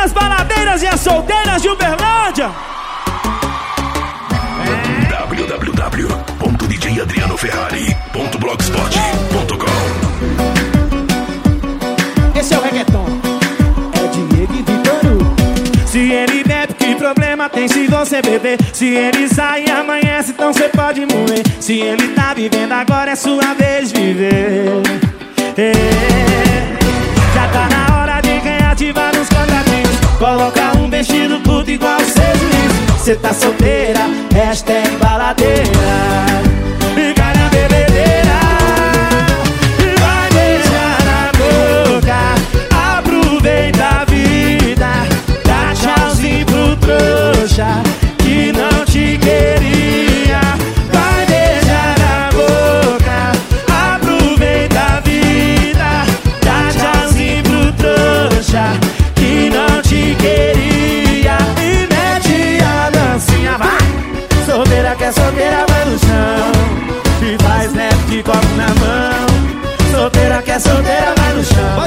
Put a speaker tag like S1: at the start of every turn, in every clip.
S1: as baladeiras e as solteiras de Uberlândia.
S2: www.djadrianoferrari.blogspot.com.
S1: Esse é o reggaeton. É Diego e Vitor Hugo. Se ele bebe, que problema tem se você beber? Se ele sai e amanhece, então cê pode morrer. Se ele tá vivendo agora, é sua vez de viver. Já tá na hora de reativar os contratinhos. Colocar um vestido curto igual o seu juiz. Cê tá solteira, hashtag baladeira. Fica na bebedeira e vai beijar na boca. Aproveita a vida, dá tchauzinho pro trouxa que não te queria. Vai beijar na boca, aproveita a vida, dá tchauzinho pro trouxa que não te queria. E mete a dancinha, vai! Solteira que é solteira, vai no chão e faz leve de copo na mão. Solteira que é solteira, vai no chão.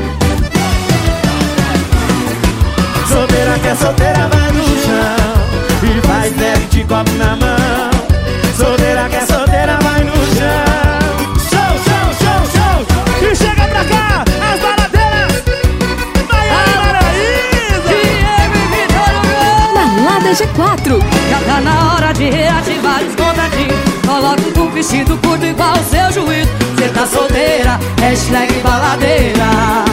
S1: Solteira que é solteira, vai no chão e faz leve de copo na mão. Solteira que é solteira, vai no chão. Show, show, show, show. E chega pra cá, as baladeiras. Maiara Isa, Diego e Vitor Hugo.
S3: Balada G4.
S4: Já tá na hora de reativar os contratinhos. Coloca um vestido curto igual o seu juiz. Cê tá solteira, hashtag baladeira.